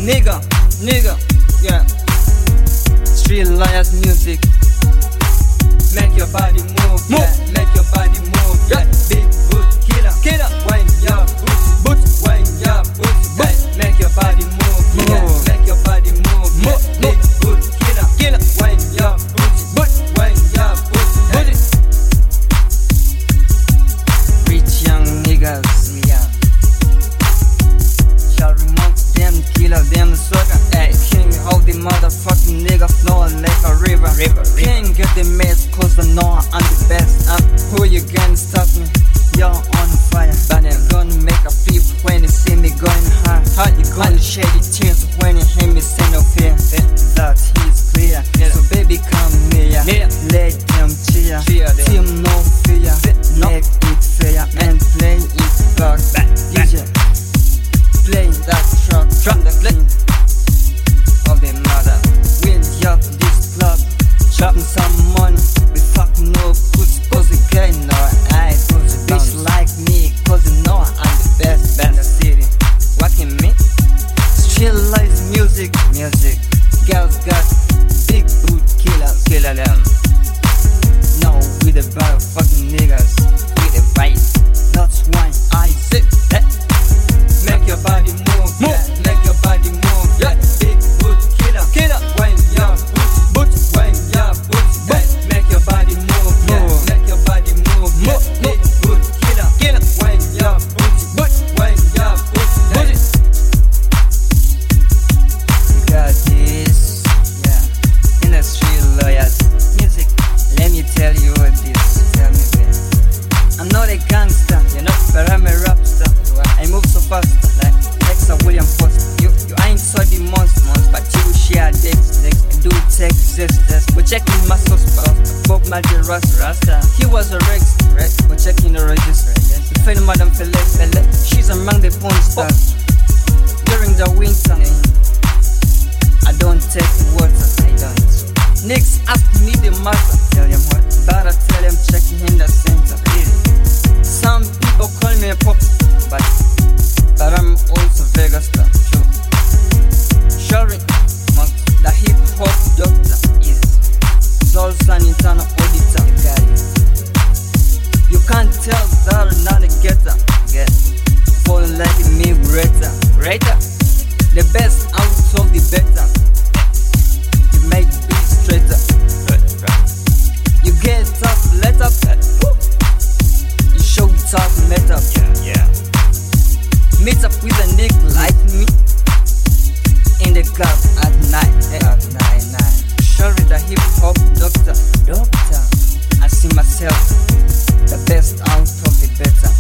nigga, yeah. Street Liars music. Make your body move, yeah. Make your body move, yeah. Big boot killer, wine your booty, wine your booty, yeah. Make your body move, yeah. Make your body move, yeah. Big boot killer, wine your booty, wine your booty, yeah. Rich young niggas, yeah. Shall remove them, killer them sucker, ay. King of the motherfucking nigga flowing like a river. King get the mess cause I know I'm the best. Who you gonna stop me? You're on fire. But I'm gonna make a flip when you see me going high. You gonna shed your tears when you hear me say no fear. That is clear. So baby come near. Let them cheer. Team no fear. Make it fair and play it back. DJ play that track from the king of the mother. We'll up this club, chopping some money. We fucking no pussy cause we get no eyes. Bitch like me cause you know I'm the best in the city. Walking me, Street Liars music. Girls got big boot killer them. No, we the bad fucking niggas, we the right. That's why I say that. Make your body move, yeah. Make your body move, yeah. Big boot killer, wine your booty, wine your booty, yeah. Make your body move, yeah. Make your body move, yeah. Big boot killer, wine your booty, wine your booty, yeah. You got this, yeah. In the Street Liars music. Let me tell you what this. Tell me, babe. I'm not a gangster, you know, but I'm a rap star. I move so fast, like Dexter William Foster. You ain't so the monster, but you share Dex. I do take this. We're checking my source, Bob Marley Rasta. He was a Rex, right? We're checking the register. You feel Madame Felix, she's among the porn stars. During the winter, I don't take water, I don't. Next, ask me the matter. Tell him what? Better tell him checking in the center. Some people call me a pop, but I'm also Vegas star. Sure, the hip hop doctor is also an internal auditor. You can't tell that I'm not a getter. Falling like me, greater. The best out of the better. You make beats straighter. You get up, let up. You show talk, met up. Meet up with a nigga like me in the club at night. Surely the hip hop doctor. I see myself the best out of the better.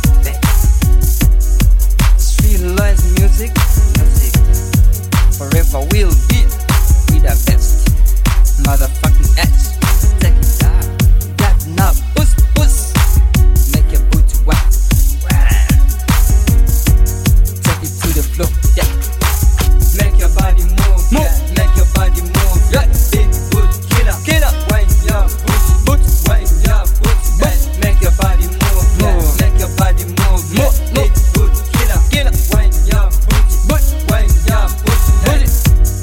Street Liars music. Forever will be with the best. Motherfucking ass. Take it out. Got now, puss. Make your booty wet. Take it to the floor, yeah. Make your body move, yeah. Make your body move, yeah. Big boot killer, wine your booty, wine your booty, yeah. Make your body move, yeah. Make your body move, yeah. Big boot killer, wine your booty, wine your booty, yeah.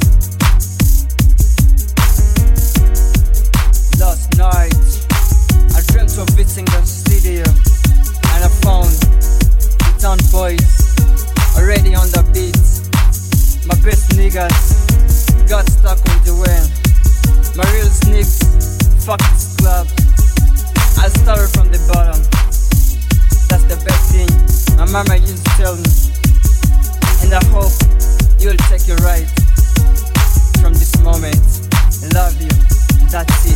Last night, I dreamt of visiting the studio, and I found the town boys already on the beat. My best niggas got stuck on the way. My real sneaks, fuck this club. I started from the bottom. That's the best thing my mama used to tell me. And I hope you'll take your right from this moment. Love you, that's it.